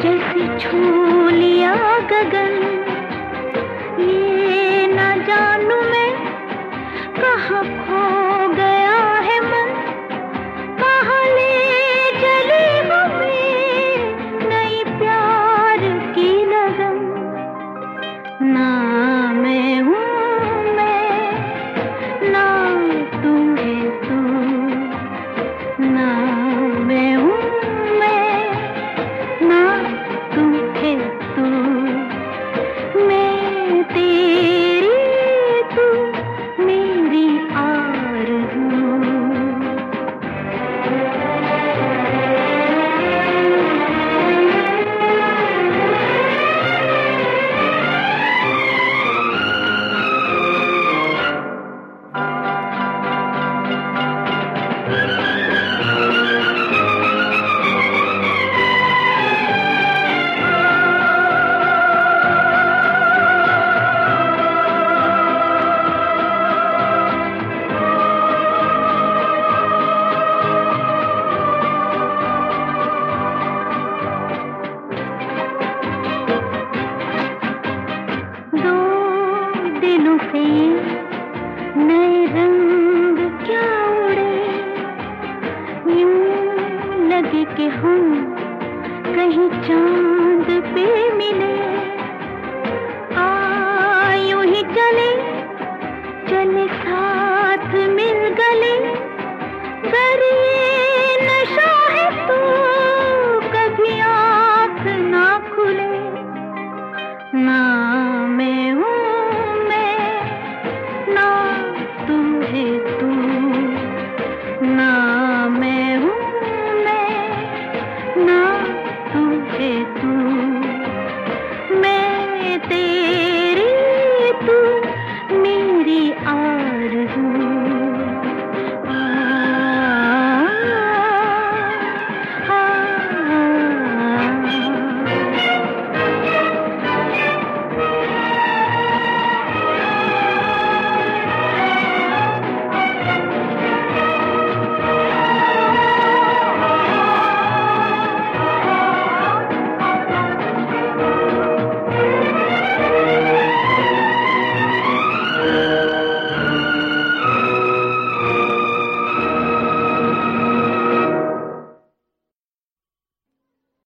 जैसे छू लिया गगन, ये न जानू मैं कहाँ खो गया है मन, कहाँ ले चली हमें नई प्यार की लगन। ना मैं हूँ मैं, ना तू है तू, ना मैं हूँ मैं, ना तू है तू, मैं तेरी तू मेरी आरज़ू। दिलों से नए रंग क्या उड़े, यूं लगे कि हम कहीं चांद पे मिले।